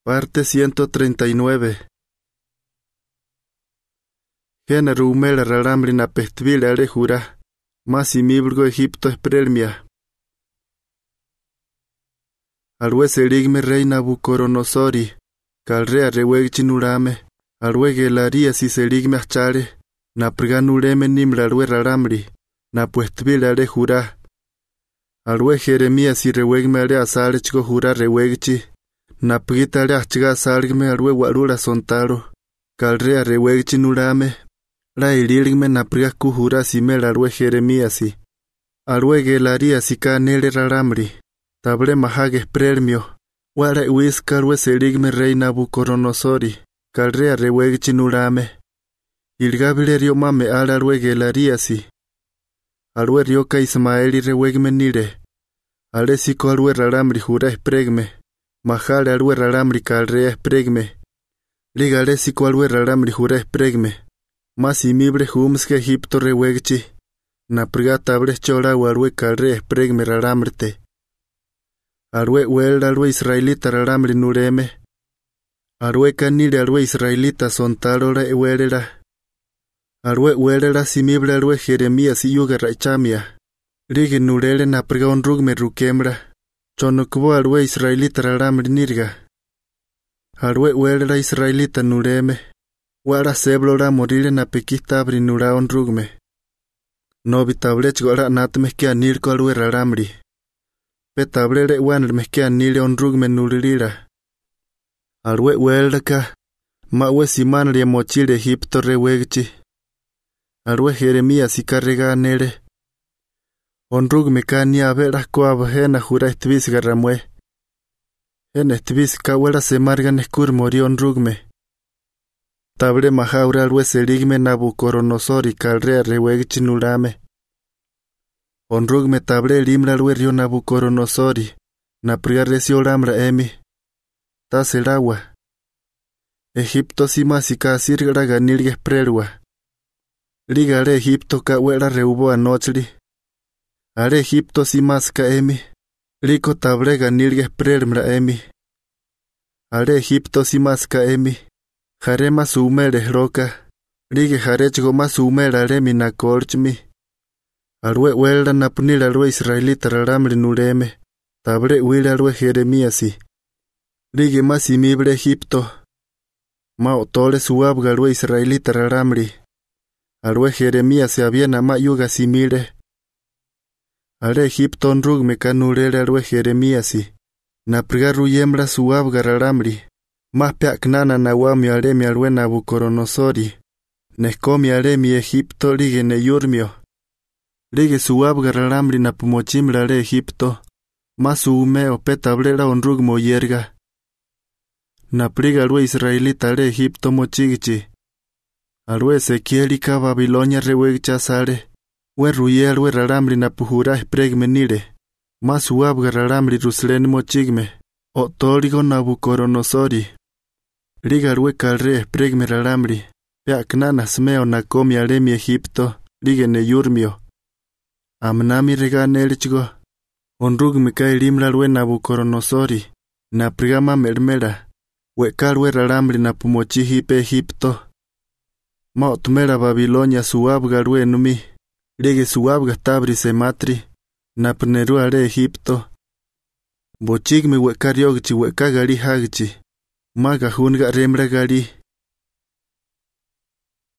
Parte 139. Género humera raramri na pestvil are jura, más imibulgo Egipto esprelmia. Alwe serigme rey Nabucodonosori, calrea rewegchinurame, alwe gelaria si serigme achare, na prganureme nimra alwe raramri, na pestvil are jura. Alwe Jeremías si rewegme are asare chico jura rewegchi. Napgitare achga salgme alwe warura sontaro, calrea rewegchi nurame, la ilirgme napga kuhura simel alwe Jeremíasi, alwe gelaria si canele raramri, tabre mahage premio, wara uiska alwe serigme rey Nabucodonosori, calrea rewegchi nurame, ilgabile rio mame alwe gelariasi, alwe rioka Ismaeli rewegme nire, alesiko alwe raramri jura espregme. Mahale alwe raramri calrea espregme. Ligalesico alwe raramri jura espregme. Mas imibre humske Egipto rewegchi. Naprigata abre chora alwe calrea espregme raramrte. Alwe uel alwe israelita raramri nureme. Alwe canile alwe israelita sontalora euelera. Alwe uelera simibre alwe Jeremías y yuga raichamia. Ligi nurele napriga onrugme rukemra. Chonokbo alwe israelita raramri nirga. Alwe uelera israelita nureme. Wara seblora morile na pekista abri nura onrugme. Nobi tablech gora natmeskia nirko alwe raramri. Petablere wanel meskia nile onrugme nuririra. Alwe ueleka. Mawe simanri mochile Egipto rewegchi. Alwe Jeremías y carrega nere. Onrugme kania veras coab hena jura estvis garramue. En estvis kawera se margan escur mori onrugme. Tabre mahaura alwe serigme Nabucodonosori calrea rewegchi nurame. Onrugme tabre limra alwe rio Nabucodonosori. Napria resio lamra emi. Tas el agua. Egipto simasika sirgra ganilges prerua. Ligare Egipto kawera reubo anochli. Are Egipto si maska emi. Rico tabrega nilges prermra emi. Are Egipto si maska emi. Jarema sumere roca. Rige jarechgo mas sumera remi na korchmi. Alwe uelda napnil alwe israelita raramri nureme. Tabre uil alwe Jeremíasi. Rige mas imibre Egipto. Ma otore suabga alwe israelita raramri. Alwe Jeremíasi abiena ma yuga simire. Are Egipto onrugme canurere alwe Jeremíasi. Naprigaru yembra suabga raramri. Mas peaknana nawami aremi alwe Nabucodonosori. Neskomi aremi Egipto lige neyurmio. Lige suabga raramri napumochimra are Egipto. Mas suumeo petablera onrugmo yerga. Napriga alwe israelita are Egipto mochigichi. Alwe Ezequielika Babilonia rewegcha sare. Werruye alwe raramri napuhura espregme nire. Mas uabga raramri ruslen mochigme. Otorigo Nabucodonosori. Riga alwe calre espregme raramri. Peaknana smeo nakomi aremi Egipto. Lige neyurmio. Amnami reganelchgo. Onrugme kailimra alwe Nabucodonosori. Naprigama mermera. Wekalwe raramri napumochihipe Egipto. Maotmera Babilonia suabga alwe numi. Rege suabga tabri sematri. Napneru are Egipto. Bochigme wekariogchi wekagari hagchi. Maga hunga remra gari.